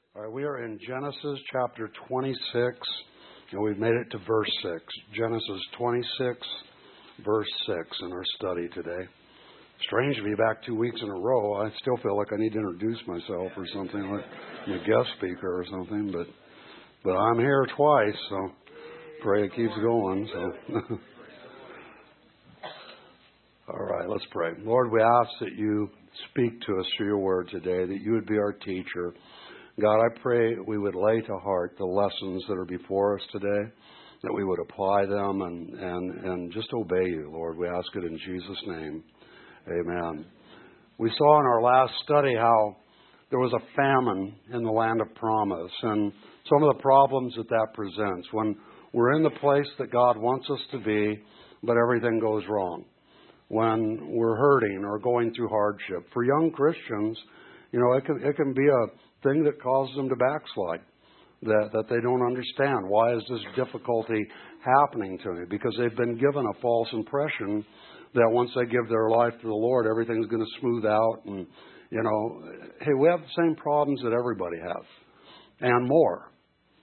All right, we are in Genesis chapter 26, and we've made it to verse 6. Genesis 26, verse 6 in our study today. Strange to be back 2 weeks in a row. I still feel like I need to introduce myself or something, like I'm a guest speaker or something, but I'm here twice, so pray it keeps going. So, all right, let's pray. Lord, we ask that you speak to us through your word today, that you would be our teacher. God, I pray we would lay to heart the lessons that are before us today, that we would apply them and just obey you, Lord. We ask it in Jesus' name. Amen. We saw in our last study how there was a famine in the land of promise and some of the problems that presents when we're in the place that God wants us to be, but everything goes wrong. When we're hurting or going through hardship. For young Christians, it can be a thing that causes them to backslide, that they don't understand. Why is this difficulty happening to me? Because they've been given a false impression that once they give their life to the Lord, everything's going to smooth out. And, hey, we have the same problems that everybody has and more.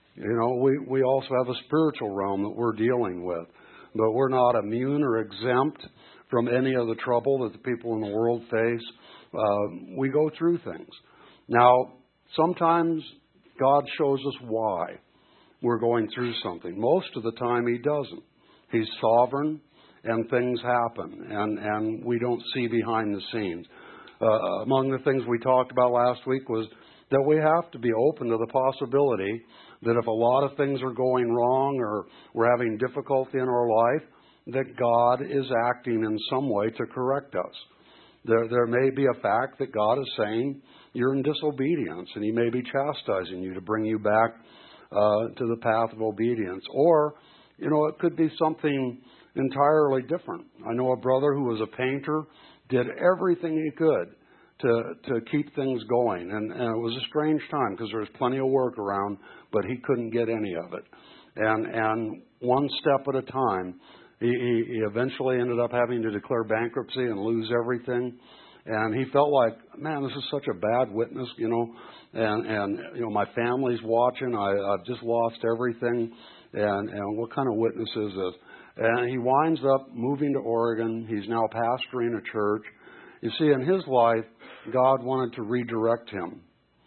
We also have a spiritual realm that we're dealing with, but we're not immune or exempt from any of the trouble that the people in the world face. We go through things. Now, sometimes God shows us why we're going through something. Most of the time He doesn't. He's sovereign and things happen and we don't see behind the scenes. Among the things we talked about last week was that we have to be open to the possibility that if a lot of things are going wrong or we're having difficulty in our life, that God is acting in some way to correct us. There may be a fact that God is saying you're in disobedience and He may be chastising you to bring you back to the path of obedience. Or, it could be something entirely different. I know a brother who was a painter, did everything he could to keep things going. And it was a strange time because there was plenty of work around, but he couldn't get any of it. And one step at a time, he eventually ended up having to declare bankruptcy and lose everything. And he felt like, man, this is such a bad witness, and my family's watching. I've just lost everything. And what kind of witness is this? And he winds up moving to Oregon. He's now pastoring a church. You see, in his life, God wanted to redirect him.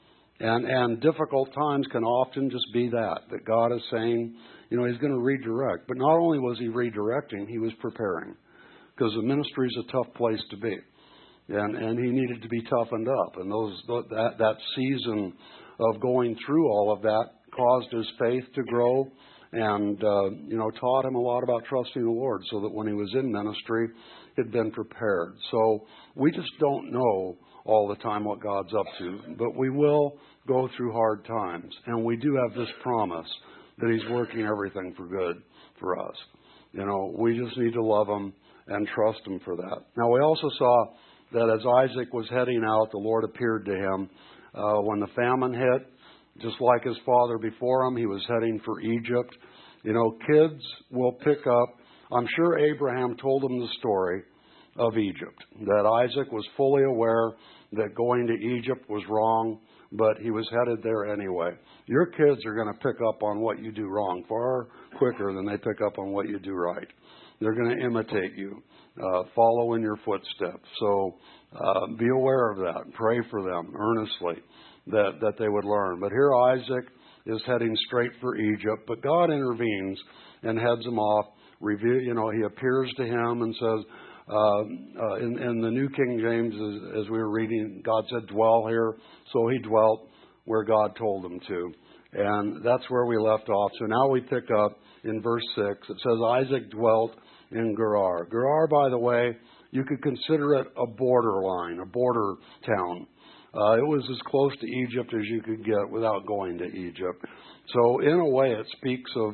And difficult times can often just be that God is saying, He's going to redirect. But not only was He redirecting, He was preparing. Because the ministry is a tough place to be. And he needed to be toughened up. And that season of going through all of that caused his faith to grow and, taught him a lot about trusting the Lord so that when he was in ministry, he'd been prepared. So we just don't know all the time what God's up to, but we will go through hard times. And we do have this promise that He's working everything for good for us. We just need to love Him and trust Him for that. Now, we also saw that as Isaac was heading out, the Lord appeared to him when the famine hit. Just like his father before him, he was heading for Egypt. Kids will pick up. I'm sure Abraham told them the story of Egypt, that Isaac was fully aware that going to Egypt was wrong, but he was headed there anyway. Your kids are going to pick up on what you do wrong far quicker than they pick up on what you do right. They're going to imitate you, follow in your footsteps. So be aware of that. Pray for them earnestly that they would learn. But here Isaac is heading straight for Egypt, but God intervenes and heads him off. He appears to him and says, in the New King James, as we were reading, God said, dwell here. So he dwelt where God told him to. And that's where we left off. So now we pick up in verse 6. It says, Isaac dwelt in Gerar. Gerar, by the way, you could consider it a borderline, a border town. It was as close to Egypt as you could get without going to Egypt. So in a way, it speaks of,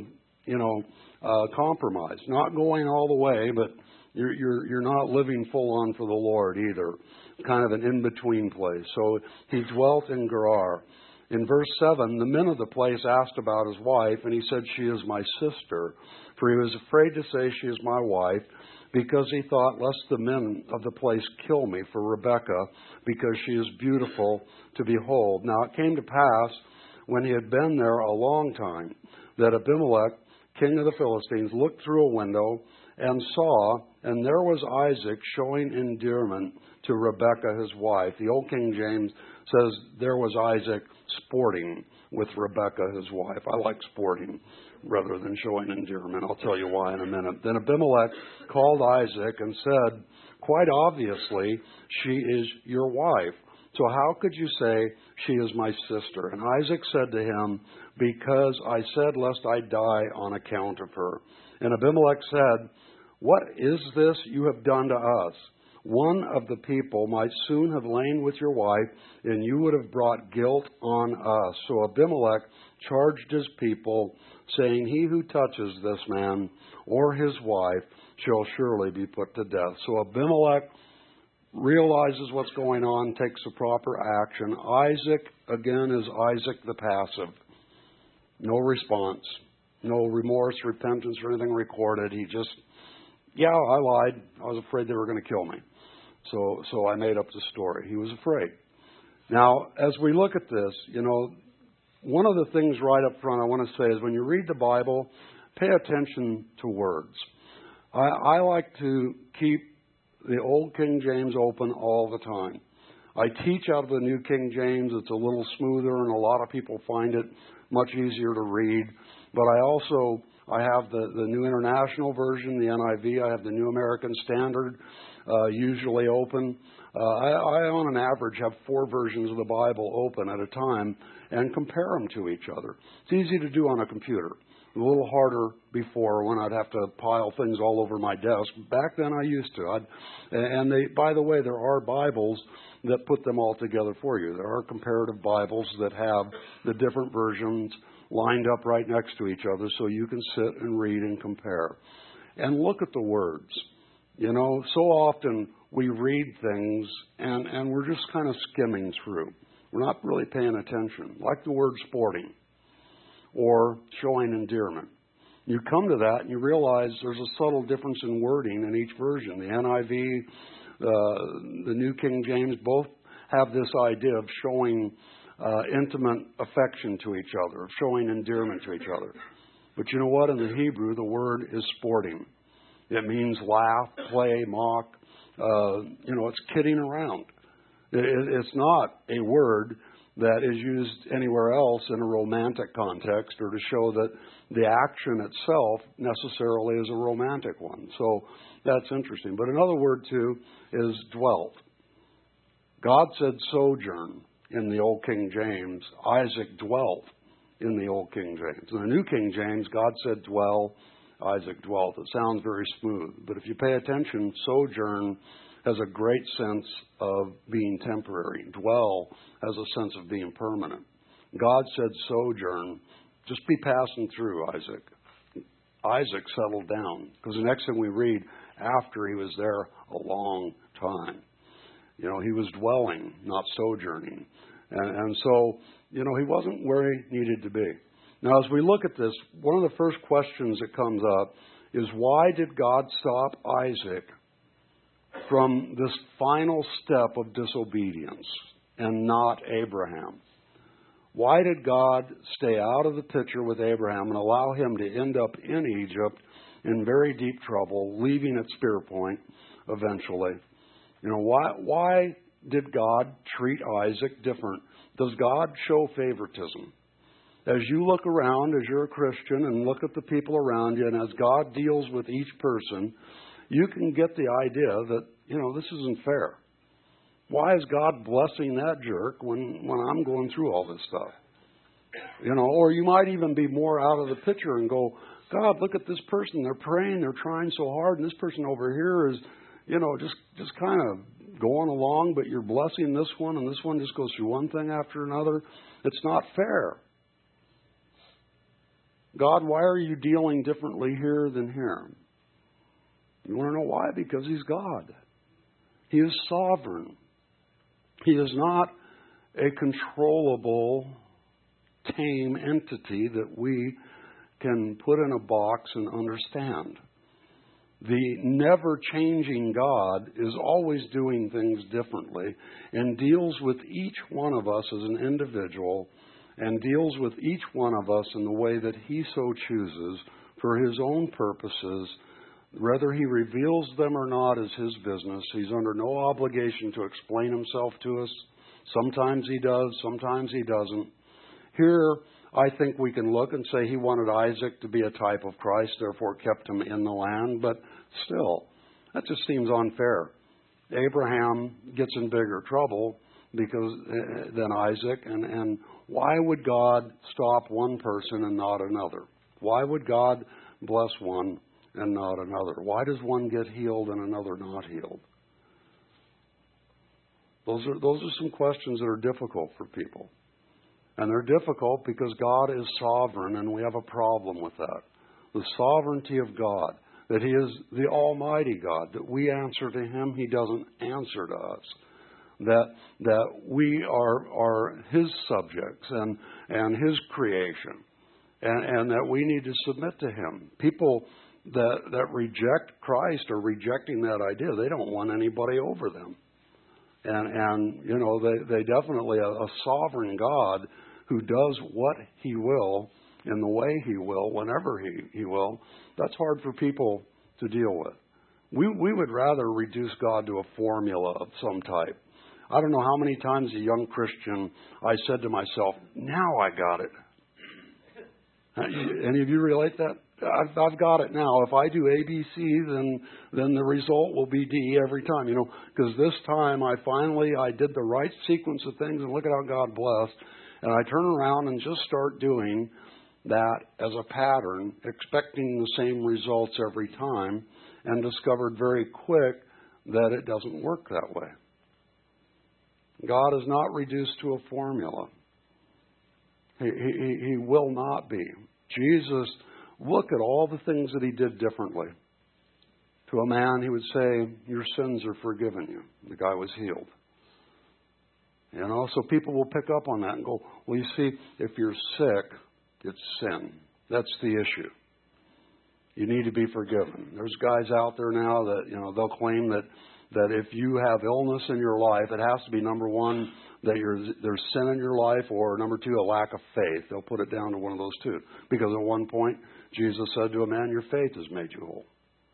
compromise. Not going all the way, but you're not living full on for the Lord either. Kind of an in-between place. So he dwelt in Gerar. In verse 7, the men of the place asked about his wife, and he said, she is my sister. For he was afraid to say she is my wife, because he thought, lest the men of the place kill me for Rebekah, because she is beautiful to behold. Now it came to pass, when he had been there a long time, that Abimelech, king of the Philistines, looked through a window and saw, and there was Isaac showing endearment to Rebekah, his wife. The Old King James says there was Isaac sporting with Rebekah, his wife. I like sporting rather than showing endearment. I'll tell you why in a minute. Then Abimelech called Isaac and said, quite obviously, she is your wife. So how could you say she is my sister? And Isaac said to him, because I said lest I die on account of her. And Abimelech said, what is this you have done to us? One of the people might soon have lain with your wife, and you would have brought guilt on us. So Abimelech charged his people, saying, he who touches this man or his wife shall surely be put to death. So Abimelech realizes what's going on, takes the proper action. Isaac, again, is Isaac the passive. No response, no remorse, repentance, or anything recorded. He just, yeah, I lied. I was afraid they were going to kill me. So I made up the story. He was afraid. Now, as we look at this, one of the things right up front I want to say is when you read the Bible, pay attention to words. I like to keep the Old King James open all the time. I teach out of the New King James. It's a little smoother, and a lot of people find it much easier to read. But I have the New International Version, the NIV. I have the New American Standard, usually open. I, on an average, have 4 versions of the Bible open at a time and compare them to each other. It's easy to do on a computer. A little harder before when I'd have to pile things all over my desk. Back then I used to. By the way, there are Bibles that put them all together for you. There are comparative Bibles that have the different versions lined up right next to each other so you can sit and read and compare. And look at the words. So often we read things and we're just kind of skimming through. We're not really paying attention. Like the word sporting or showing endearment. You come to that and you realize there's a subtle difference in wording in each version. The NIV, the New King James, both have this idea of showing intimate affection to each other, of showing endearment to each other. But you know what? In the Hebrew, the word is sporting. It means laugh, play, mock. It's kidding around. It's not a word that is used anywhere else in a romantic context or to show that the action itself necessarily is a romantic one. So that's interesting. But another word, too, is dwelt. God said sojourn in the Old King James. Isaac dwelt in the Old King James. In the New King James, God said dwell. Isaac dwelt. It sounds very smooth. But if you pay attention, sojourn has a great sense of being temporary. Dwell has a sense of being permanent. God said sojourn. Just be passing through, Isaac. Isaac settled down. Because the next thing we read, after he was there a long time. He was dwelling, not sojourning. And so, he wasn't where he needed to be. Now, as we look at this, one of the first questions that comes up is why did God stop Isaac from this final step of disobedience and not Abraham? Why did God stay out of the picture with Abraham and allow him to end up in Egypt in very deep trouble, leaving at Spear Point eventually? Why did God treat Isaac different? Does God show favoritism? As you look around, as you're a Christian, and look at the people around you, and as God deals with each person, you can get the idea that, this isn't fair. Why is God blessing that jerk when I'm going through all this stuff? Or you might even be more out of the picture and go, God, look at this person. They're praying, they're trying so hard, and this person over here is, just kind of going along, but you're blessing this one, and this one just goes through one thing after another. It's not fair. God, why are you dealing differently here than here? You want to know why? Because He's God. He is sovereign. He is not a controllable, tame entity that we can put in a box and understand. The never-changing God is always doing things differently and deals with each one of us as an individual and deals with each one of us in the way that He so chooses for His own purposes. Whether He reveals them or not is His business. He's under no obligation to explain Himself to us. Sometimes He does, sometimes He doesn't. Here, I think we can look and say He wanted Isaac to be a type of Christ, therefore kept him in the land, but still, that just seems unfair. Abraham gets in bigger trouble than Isaac, and why would God stop one person and not another? Why would God bless one and not another? Why does one get healed and another not healed? Those are some questions that are difficult for people. And they're difficult because God is sovereign, and we have a problem with that. The sovereignty of God, that He is the Almighty God, that we answer to Him, He doesn't answer to us. That we are His subjects and His creation, and that we need to submit to Him. People that reject Christ are rejecting that idea. They don't want anybody over them. And you know, they definitely, a sovereign God who does what He will in the way He will, whenever He will, that's hard for people to deal with. We would rather reduce God to a formula of some type. I don't know how many times a young Christian I said to myself, now I got it. Any of you relate that? I've got it now. If I do ABC, then the result will be D every time, you know, because this time I did the right sequence of things, and look at how God blessed. And I turn around and just start doing that as a pattern, expecting the same results every time, and discovered very quick that it doesn't work that way. God is not reduced to a formula. He will not be. Jesus, look at all the things that He did differently. To a man, He would say, your sins are forgiven you. The guy was healed. You know, so people will pick up on that and go, well, you see, if you're sick, it's sin. That's the issue. You need to be forgiven. There's guys out there now that, you know, they'll claim that if you have illness in your life, it has to be, number one, that there's sin in your life, or number two, a lack of faith. They'll put it down to one of those two. Because at one point, Jesus said to a man, your faith has made you whole.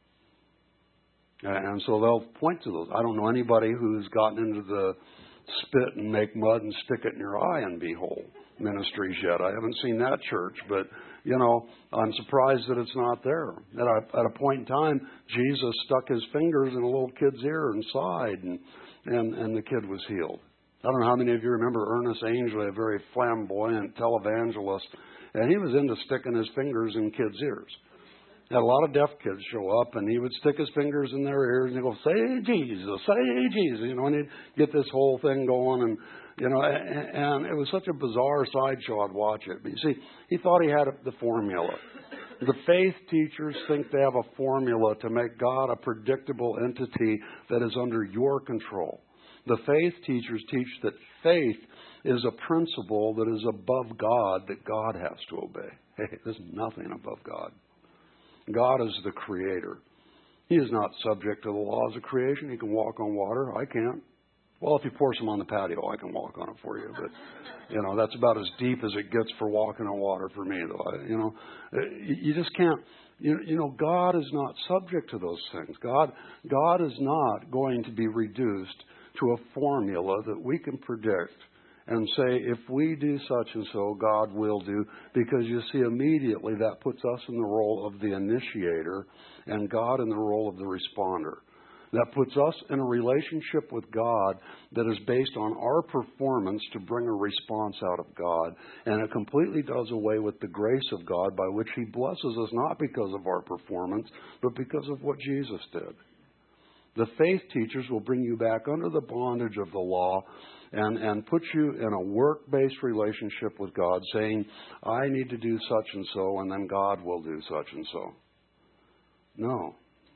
And so they'll point to those. I don't know anybody who's gotten into the spit and make mud and stick it in your eye and be whole ministries yet. I haven't seen that church, but, you know, I'm surprised that it's not there. At a point in time, Jesus stuck His fingers in a little kid's ear and sighed, and the kid was healed. I don't know how many of you remember Ernest Ainsley, a very flamboyant televangelist, and he was into sticking his fingers in kids' ears. Had a lot of deaf kids show up, and he would stick his fingers in their ears and he'd go, say Jesus, say Jesus, you know, and he'd get this whole thing going, and, you know, and it was such a bizarre sideshow, I'd watch it. But you see, he thought he had the formula. The faith teachers think they have a formula to make God a predictable entity that is under your control. The faith teachers teach that faith is a principle that is above God, that God has to obey. Hey, there's nothing above God. God is the creator. He is not subject to the laws of creation. He can walk on water. I can't. Well, if you pour some on the patio, I can walk on it for you. But, you know, that's about as deep as it gets for walking on water for me, though. You know, you just can't. You know, God is not subject to those things. God is not going to be reduced to a formula that we can predict and say, if we do such and so, God will do. Because you see, immediately that puts us in the role of the initiator and God in the role of the responder. That puts us in a relationship with God that is based on our performance to bring a response out of God. And it completely does away with the grace of God by which He blesses us, not because of our performance, but because of what Jesus did. The faith teachers will bring you back under the bondage of the law and put you in a work-based relationship with God, saying, I need to do such and so, and then God will do such and so. No.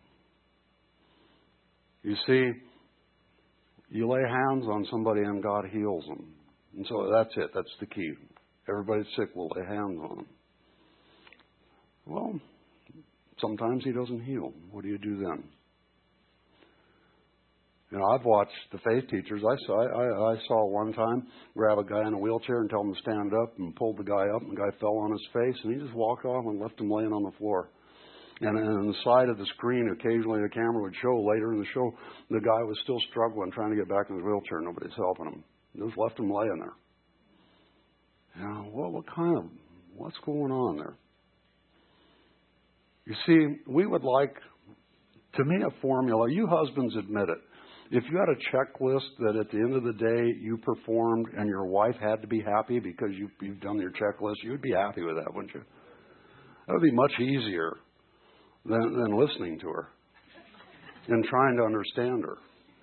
You see, you lay hands on somebody and God heals them. And so that's it. That's the key. Everybody's sick, we'll lay hands on them. Well, sometimes He doesn't heal. What do you do then? I've watched the faith teachers. I saw one time grab a guy in a wheelchair and tell him to stand up, and pulled the guy up, and the guy fell on his face, and he just walked off and left him laying on the floor. And on the side of the screen, occasionally the camera would show, later in the show, the guy was still struggling, trying to get back in his wheelchair. Nobody's helping him. Just left him laying there. What's going on there? You see, we would like, to me, a formula. You husbands admit it. If you had a checklist that at the end of the day you performed and your wife had to be happy because you've done your checklist, you would be happy with that, wouldn't you? That would be much easier than listening to her and trying to understand her.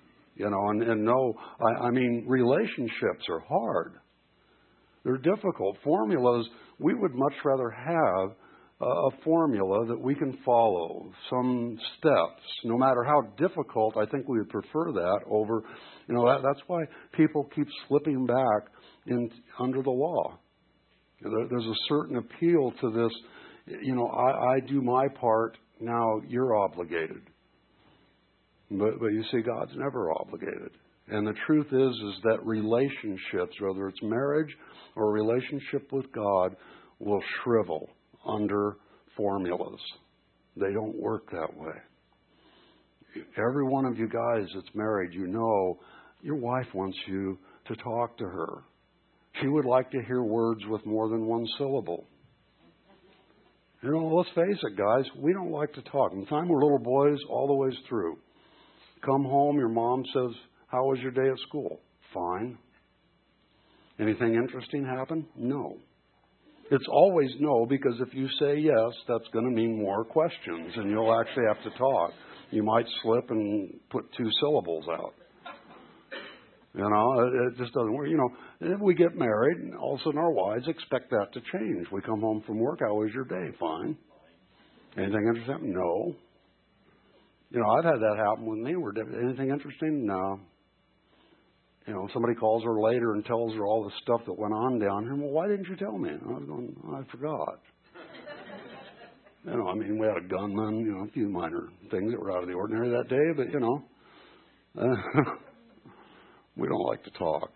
Relationships are hard. They're difficult. Formulas, we would much rather have a formula that we can follow, some steps. No matter how difficult, I think we would prefer that over, that's why people keep slipping back under the law. There's a certain appeal to this, I do my part, now you're obligated. But you see, God's never obligated. And the truth is that relationships, whether it's marriage or a relationship with God, will shrivel under formulas. They don't work that way. Every one of you guys that's married, your wife wants you to talk to her. She would like to hear words with more than one syllable. Let's face it, guys, we don't like to talk. From the time we're little boys all the ways through. Come home, your mom says, "How was your day at school?" "Fine." "Anything interesting happen?" "No." It's always no, because if you say yes, that's going to mean more questions, and you'll actually have to talk. You might slip and put 2 syllables out. It just doesn't work. If we get married, and all of a sudden our wives expect that to change. We come home from work, "How was your day?" "Fine." "Anything interesting?" "No." I've had that happen with me. Anything interesting? No. Somebody calls her later and tells her all the stuff that went on down here. "Well, why didn't you tell me?" I was going, "I forgot." We had a gunman, a few minor things that were out of the ordinary that day, but, we don't like to talk.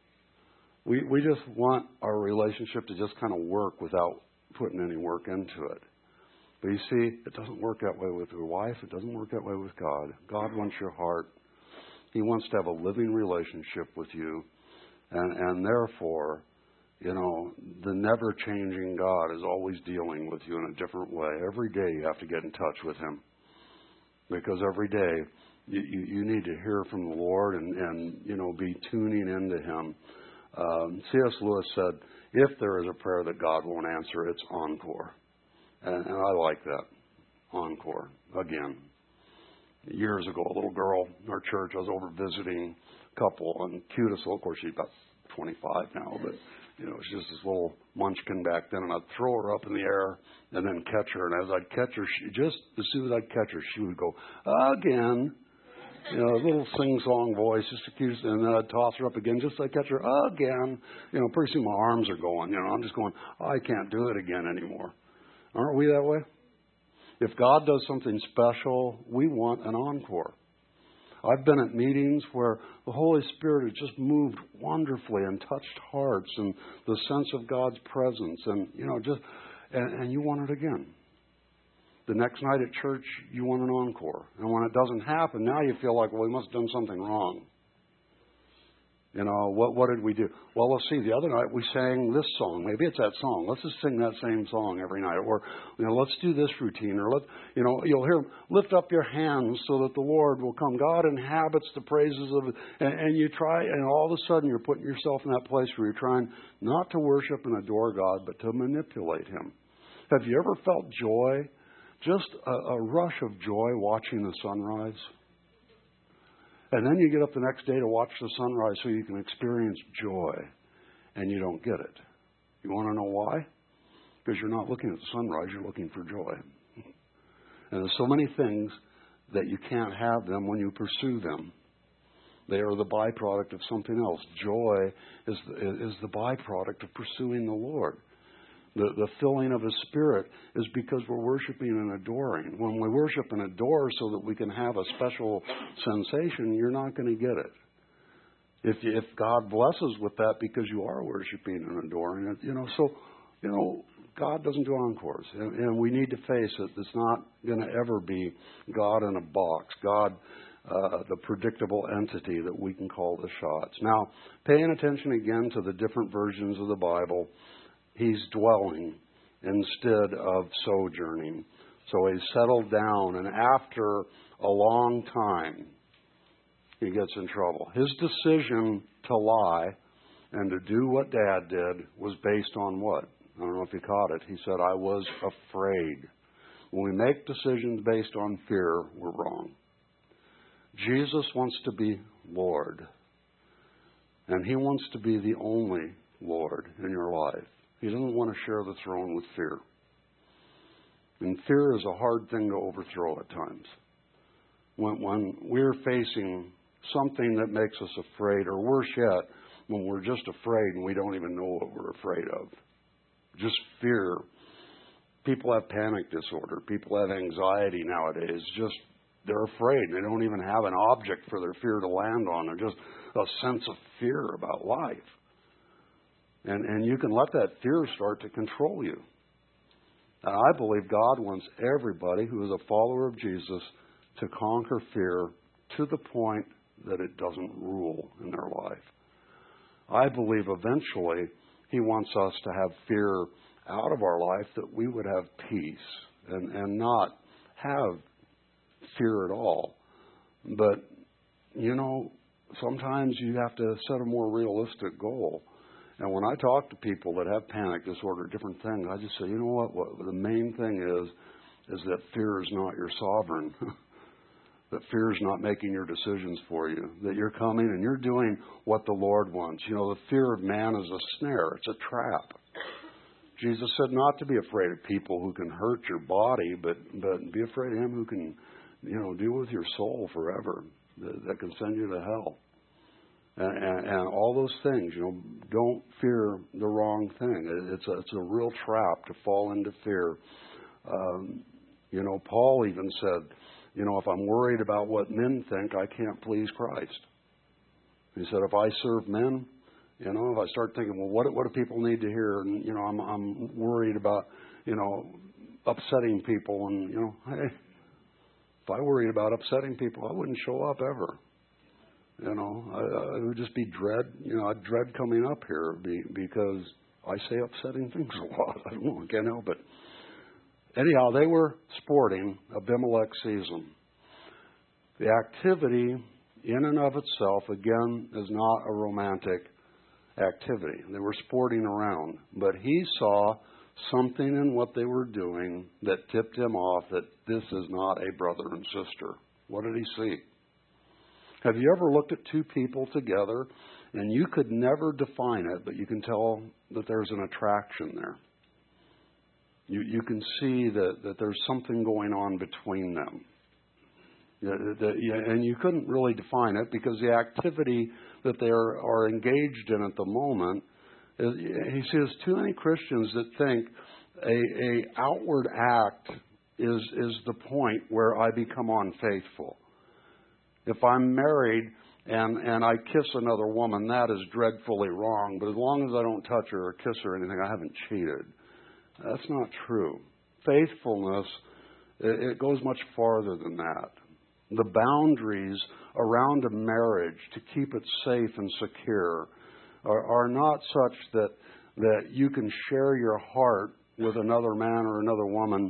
We just want our relationship to just kind of work without putting any work into it. But you see, it doesn't work that way with your wife. It doesn't work that way with God. God wants your heart. He wants to have a living relationship with you. And therefore, the never-changing God is always dealing with you in a different way. Every day you have to get in touch with Him. Because every day you need to hear from the Lord and be tuning into Him. C.S. Lewis said, if there is a prayer that God won't answer, it's encore. And I like that. Encore. Again. Years ago, a little girl in our church, I was over visiting a couple, and cutest little, of course, she's about 25 now, but, she's just this little munchkin back then, and I'd throw her up in the air and then catch her, and as I'd catch her, as soon as I'd catch her, she would go, "Again." A little sing-song voice, just a cute, and then I'd toss her up again, just so I catch her, "Again." Pretty soon my arms are going, I'm just going, I can't do it again anymore. Aren't we that way? If God does something special, we want an encore. I've been at meetings where the Holy Spirit has just moved wonderfully and touched hearts and the sense of God's presence and, and you want it again. The next night at church, you want an encore. And when it doesn't happen, now you feel like, well, we must have done something wrong. What did we do? Well, let's see. The other night we sang this song. Maybe it's that song. Let's just sing that same song every night. Or, let's do this routine. Or, you'll hear, lift up your hands so that the Lord will come. God inhabits the praises of, and you try, and all of a sudden you're putting yourself in that place where you're trying not to worship and adore God, but to manipulate Him. Have you ever felt joy? Just a rush of joy watching the sunrise? And then you get up the next day to watch the sunrise so you can experience joy, and you don't get it. You want to know why? Because you're not looking at the sunrise, you're looking for joy. And there's so many things that you can't have them when you pursue them. They are the byproduct of something else. Joy is the byproduct of pursuing the Lord. The filling of His Spirit is because we're worshiping and adoring. When we worship and adore so that we can have a special sensation, you're not going to get it. If God blesses with that because you are worshiping and adoring it, God doesn't do encores. And we need to face it. It's not going to ever be God in a box. God, the predictable entity that we can call the shots. Now, paying attention again to the different versions of the Bible, He's dwelling instead of sojourning. So He's settled down, and after a long time, he gets in trouble. His decision to lie and to do what Dad did was based on what? I don't know if you caught it. He said, I was afraid. When we make decisions based on fear, we're wrong. Jesus wants to be Lord. And He wants to be the only Lord in your life. He doesn't want to share the throne with fear. And fear is a hard thing to overthrow at times. When we're facing something that makes us afraid, or worse yet, when we're just afraid and we don't even know what we're afraid of. Just fear. People have panic disorder. People have anxiety nowadays. They're afraid. They don't even have an object for their fear to land on. They're just a sense of fear about life. And you can let that fear start to control you. And I believe God wants everybody who is a follower of Jesus to conquer fear to the point that it doesn't rule in their life. I believe eventually He wants us to have fear out of our life, that we would have peace and not have fear at all. But, sometimes you have to set a more realistic goal. And when I talk to people that have panic disorder, different things, I just say, you know what the main thing is that fear is not your sovereign. That fear is not making your decisions for you. That you're coming and you're doing what the Lord wants. The fear of man is a snare. It's a trap. Jesus said not to be afraid of people who can hurt your body, but be afraid of Him who can, deal with your soul forever, that can send you to hell. And all those things, don't fear the wrong thing. It's a real trap to fall into fear. Paul even said, if I'm worried about what men think, I can't please Christ. He said, if I serve men, if I start thinking, well, what do people need to hear? And, I'm worried about, upsetting people. And, hey, if I worried about upsetting people, I wouldn't show up ever. It would just be dread. I'd dread coming up here because I say upsetting things a lot. I don't know. I can't help it. Anyhow, they were sporting Abimelech season. The activity in and of itself, again, is not a romantic activity. They were sporting around. But he saw something in what they were doing that tipped him off that this is not a brother and sister. What did he see? Have you ever looked at two people together and you could never define it, but you can tell that there's an attraction there? You can see that there's something going on between them. And you couldn't really define it because the activity that they are engaged in at the moment, he says too many Christians that think a outward act is the point where I become unfaithful. If I'm married and I kiss another woman, that is dreadfully wrong. But as long as I don't touch her or kiss her or anything, I haven't cheated. That's not true. Faithfulness, it goes much farther than that. The boundaries around a marriage to keep it safe and secure are not such that you can share your heart with another man or another woman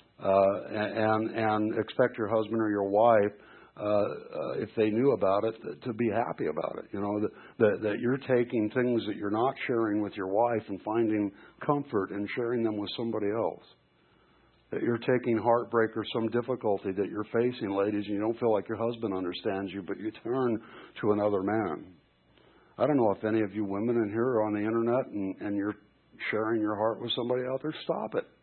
and expect your husband or your wife, if they knew about it, to be happy about it. That you're taking things that you're not sharing with your wife and finding comfort in sharing them with somebody else. That you're taking heartbreak or some difficulty that you're facing, ladies, and you don't feel like your husband understands you, but you turn to another man. I don't know if any of you women in here are on the internet and you're sharing your heart with somebody out there. Stop it.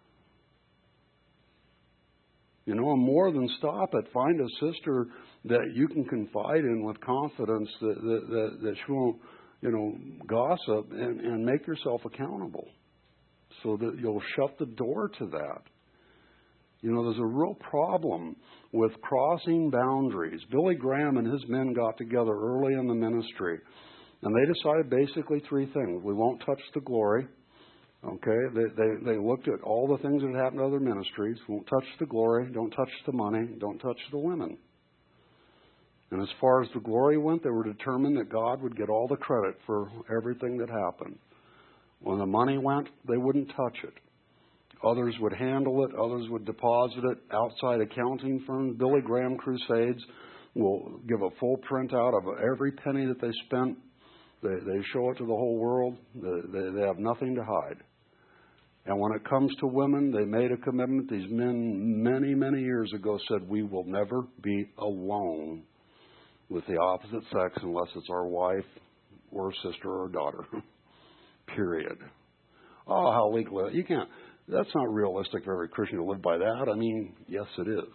And more than stop it, find a sister that you can confide in with confidence that she won't, gossip, and make yourself accountable. so that you'll shut the door to that. You know, there's a real problem with crossing boundaries. Billy Graham and his men got together early in the ministry, and they decided basically three things. We won't touch the glory. Okay, they looked at all the things that had happened to other ministries. Won't touch the glory, don't touch the money, don't touch the women. And as far as the glory went, they were determined that God would get all the credit for everything that happened. When the money went, they wouldn't touch it. Others would handle it. Others would deposit it. Outside accounting firms, Billy Graham Crusades will give a full printout of every penny that they spent. They show it to the whole world. They have nothing to hide. And when it comes to women, they made a commitment. These men many, many years ago said, we will never be alone with the opposite sex unless it's our wife or sister or daughter. Period. Oh, how legal. You can't. That's not realistic for every Christian to live by that. I mean, yes, it is.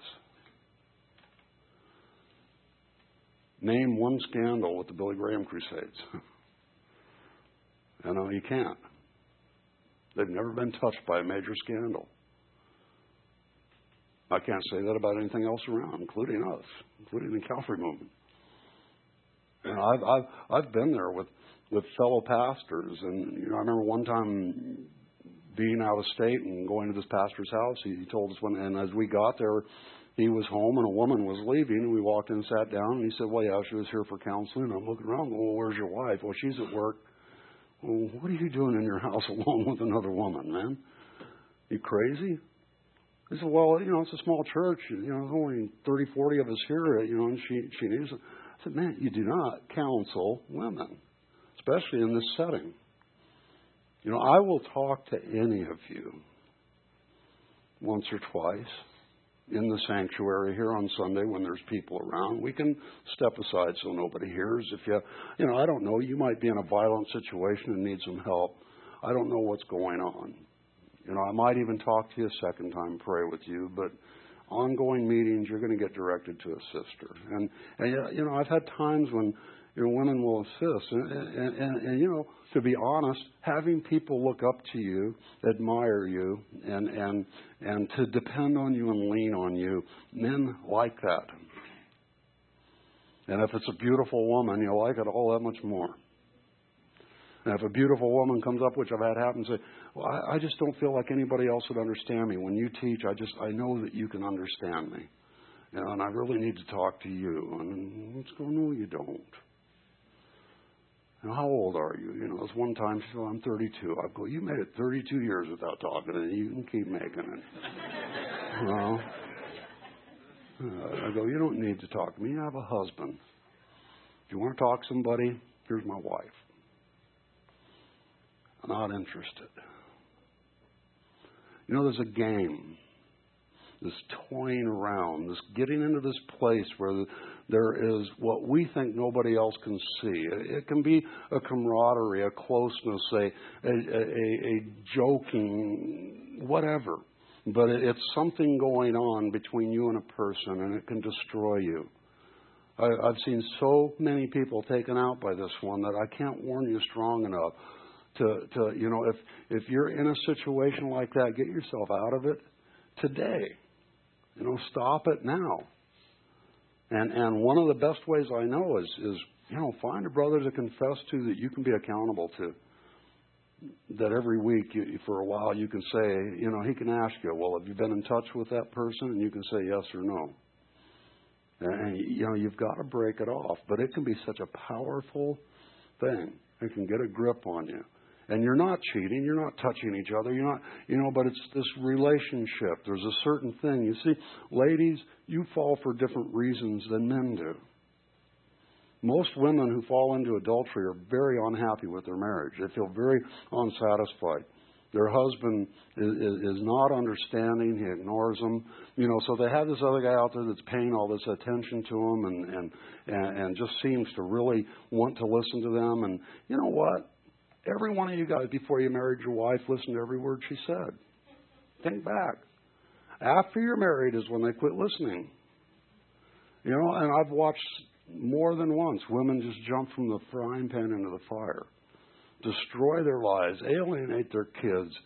Name one scandal with the Billy Graham Crusades. No, you can't. They've never been touched by a major scandal. I can't say that about anything else around, including us, including the Calvary movement. And I've been there with fellow pastors, and I remember one time being out of state and going to this pastor's house. He told us and as we got there, he was home and a woman was leaving, and we walked in and sat down, and he said, well, yeah, she was here for counseling. I'm looking around, well, where's your wife? Well, she's at work. Well, what are you doing in your house alone with another woman, man? You crazy? He said, well, it's a small church. There's only 30, 40 of us here, and she needs it. I said, man, you do not counsel women, especially in this setting. I will talk to any of you once or twice in the sanctuary here on Sunday when there's people around. We can step aside so nobody hears. If I don't know, you might be in a violent situation and need some help. I don't know what's going on. I might even talk to you a second time, pray with you, but ongoing meetings, you're going to get directed to a sister. And I've had times when women will assist. And to be honest, having people look up to you, admire you, and to depend on you and lean on you, men like that. And if it's a beautiful woman, you'll like it all that much more. And if a beautiful woman comes up, which I've had happen, say, well, I just don't feel like anybody else would understand me. When you teach, I know that you can understand me. And I really need to talk to you. And let's go, no, you don't. How old are you? This one time she said, I'm 32. I go, you made it 32 years without talking, and you can keep making it. I go, you don't need to talk to me. You have a husband. If you want to talk to somebody, here's my wife. I'm not interested. There's a game, this toying around, this getting into this place where there is what we think nobody else can see. It can be a camaraderie, a closeness, a joking, whatever. But it's something going on between you and a person, and it can destroy you. I've seen so many people taken out by this one that I can't warn you strong enough to if you're in a situation like that, get yourself out of it today. Stop it now. And one of the best ways I know is find a brother to confess to that you can be accountable to. That every week, for a while, you can say, he can ask you, well, have you been in touch with that person? And you can say yes or no. And you've got to break it off. But it can be such a powerful thing. It can get a grip on you. And you're not cheating. You're not touching each other. You're not, but it's this relationship. There's a certain thing. You see, ladies, you fall for different reasons than men do. Most women who fall into adultery are very unhappy with their marriage. They feel very unsatisfied. Their husband is not understanding. He ignores them. So they have this other guy out there that's paying all this attention to them and just seems to really want to listen to them. And you know what? Every one of you guys, before you married your wife, listened to every word she said. Think back. After you're married is when they quit listening. And I've watched more than once women just jump from the frying pan into the fire, destroy their lives, alienate their kids,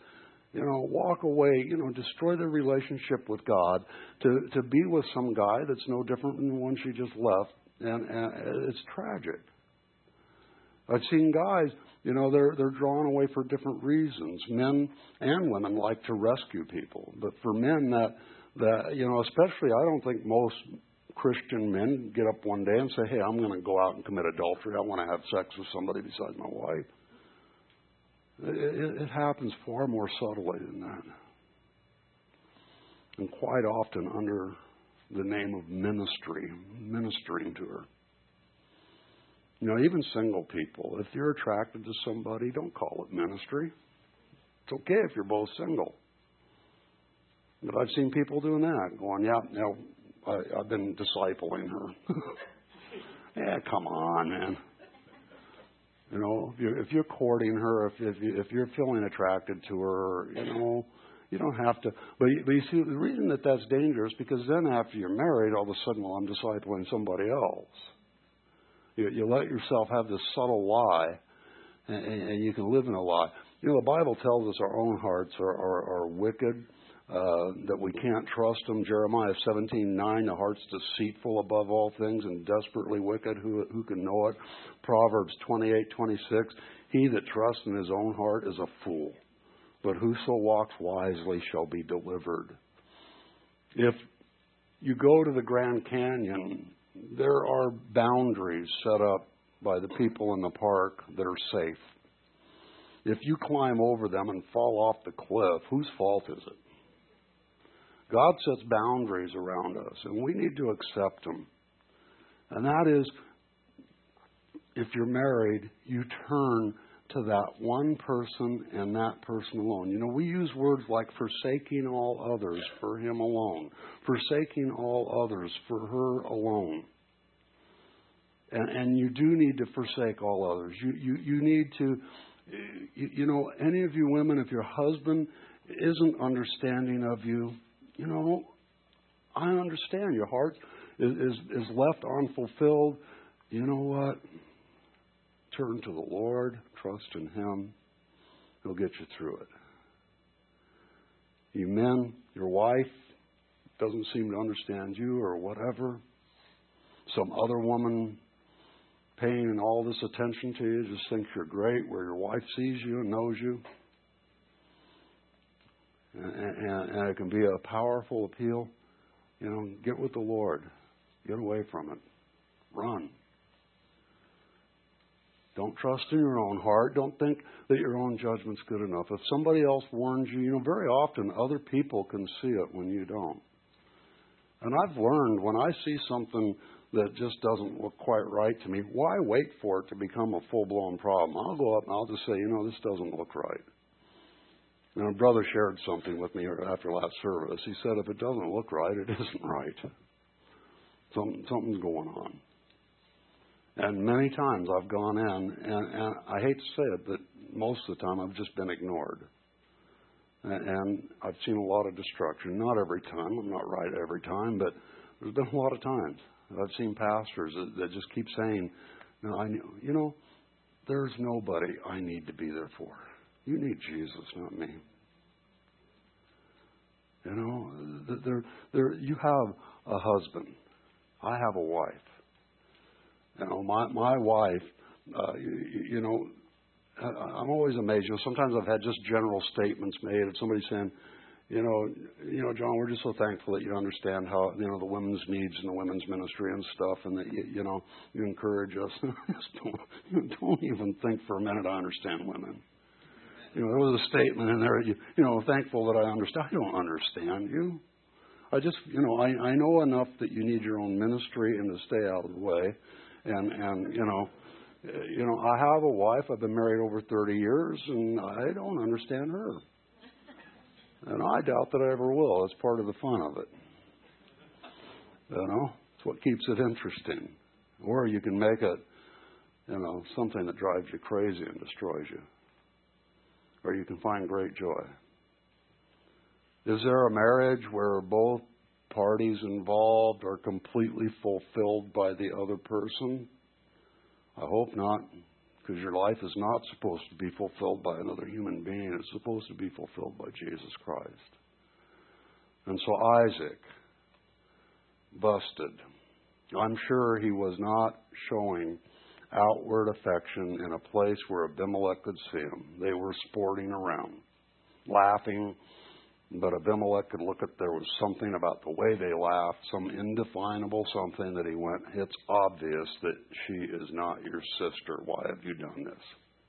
walk away, destroy their relationship with God to be with some guy that's no different than the one she just left. And it's tragic. I've seen guys, they're drawn away for different reasons. Men and women like to rescue people. But for men, that especially, I don't think most Christian men get up one day and say, hey, I'm going to go out and commit adultery. I want to have sex with somebody besides my wife. It happens far more subtly than that. And quite often under the name of ministering to her. Even single people, if you're attracted to somebody, don't call it ministry. It's okay if you're both single. But I've seen people doing that, going, I've been discipling her. Yeah, come on, man. If you're courting her, if you're feeling attracted to her, you don't have to. But you see, the reason that's dangerous, because then after you're married, all of a sudden, I'm discipling somebody else. You let yourself have this subtle lie, and you can live in a lie. The Bible tells us our own hearts are wicked, that we can't trust them. Jeremiah 17:9, the heart's deceitful above all things and desperately wicked. Who can know it? Proverbs 28:26, he that trusts in his own heart is a fool, but whoso walks wisely shall be delivered. If you go to the Grand Canyon, there are boundaries set up by the people in the park that are safe. If you climb over them and fall off the cliff, whose fault is it? God sets boundaries around us, and we need to accept them. And that is, if you're married, you turn to that one person and that person alone. We use words like forsaking all others for him alone, forsaking all others for her alone. And you do need to forsake all others. You need to, any of you women, if your husband isn't understanding of you, I understand your heart is left unfulfilled. You know what? Turn to the Lord, trust in Him. He'll get you through it. You men, your wife doesn't seem to understand you or whatever. Some other woman paying all this attention to you just thinks you're great, where your wife sees you and knows you. And it can be a powerful appeal. Get with the Lord. Get away from it. Run. Don't trust in your own heart. Don't think that your own judgment's good enough. If somebody else warns you, very often other people can see it when you don't. And I've learned when I see something that just doesn't look quite right to me, why wait for it to become a full-blown problem? I'll go up and I'll just say, this doesn't look right. And a brother shared something with me after last service. He said, if it doesn't look right, it isn't right. Something's going on. And many times I've gone in, and I hate to say it, but most of the time I've just been ignored. And I've seen a lot of destruction. Not every time. I'm not right every time, but there's been a lot of times. I've seen pastors that just keep saying, no, there's nobody I need to be there for. You need Jesus, not me. You have a husband. I have a wife. My wife, I'm always amazed. Sometimes I've had just general statements made of somebody saying, John, we're just so thankful that you understand how, the women's needs in the women's ministry and stuff, and that, you encourage us. Don't even think for a minute I understand women. There was a statement in there, thankful that I understand. I don't understand you. I just, I know enough that you need your own ministry and to stay out of the way. And I have a wife. I've been married over 30 years, and I don't understand her. And I doubt that I ever will. It's part of the fun of it. It's what keeps it interesting. Or you can make it, something that drives you crazy and destroys you. Or you can find great joy. Is there a marriage where both parties involved are completely fulfilled by the other person? I hope not, because your life is not supposed to be fulfilled by another human being. It's supposed to be fulfilled by Jesus Christ. And so Isaac busted. I'm sure he was not showing outward affection in a place where Abimelech could see him. They were sporting around, laughing, but Abimelech could look at, there was something about the way they laughed, some indefinable something that he went, it's obvious that she is not your sister. Why have you done this?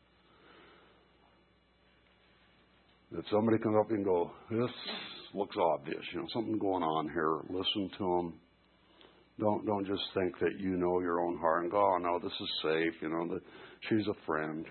If somebody comes up and go, this looks obvious, something going on here, listen to them. Don't just think that you know your own heart and go, oh, no, this is safe, that she's a friend.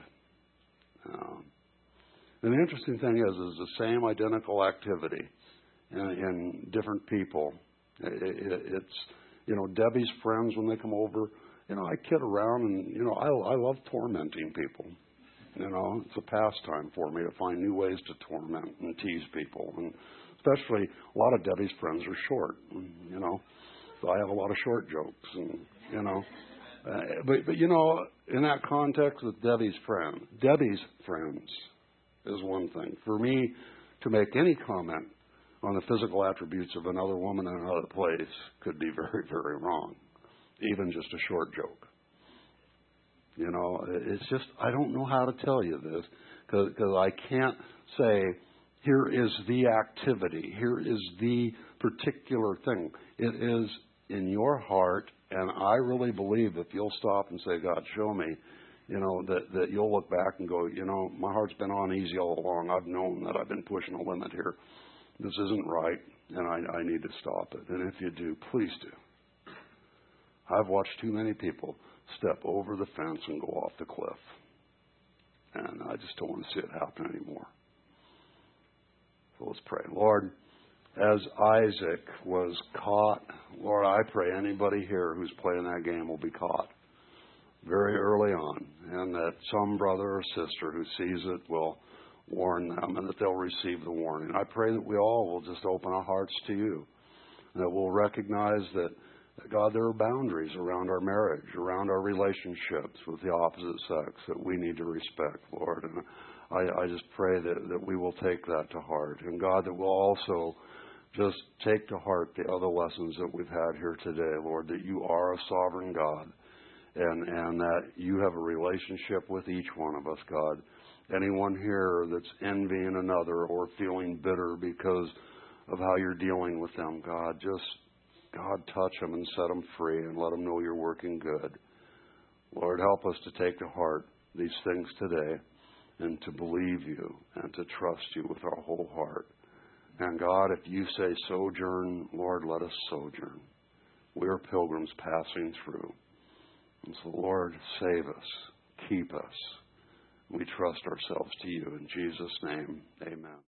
And the interesting thing is the same identical activity in different people. It's, Debbie's friends, when they come over, I kid around and, I love tormenting people. It's a pastime for me to find new ways to torment and tease people. And especially a lot of Debbie's friends are short, so I have a lot of short jokes, and, but in that context with Debbie's friends is one thing. For me to make any comment on the physical attributes of another woman in another place could be very, very wrong, even just a short joke. It's just, I don't know how to tell you this, because I can't say, here is the activity, here is the particular thing. It is in your heart, and I really believe if you'll stop and say, God, show me, that you'll look back and go, my heart's been on easy all along. I've known that I've been pushing a limit here. This isn't right, and I need to stop it. And if you do, please do. I've watched too many people step over the fence and go off the cliff. And I just don't want to see it happen anymore. So let's pray. Lord, as Isaac was caught, Lord, I pray anybody here who's playing that game will be caught very early on, and that some brother or sister who sees it will warn them, and that they'll receive the warning. I pray that we all will just open our hearts to you, and that we'll recognize that, God, there are boundaries around our marriage, around our relationships with the opposite sex that we need to respect, Lord. And I just pray that we will take that to heart. And God, that we'll also just take to heart the other lessons that we've had here today, Lord, that you are a sovereign God, and that you have a relationship with each one of us, God. Anyone here that's envying another or feeling bitter because of how you're dealing with them, God, God, touch them and set them free and let them know you're working good. Lord, help us to take to heart these things today and to believe you and to trust you with our whole heart. And God, if you say sojourn, Lord, let us sojourn. We are pilgrims passing through. And so, Lord, save us, keep us. We trust ourselves to you. In Jesus' name, amen.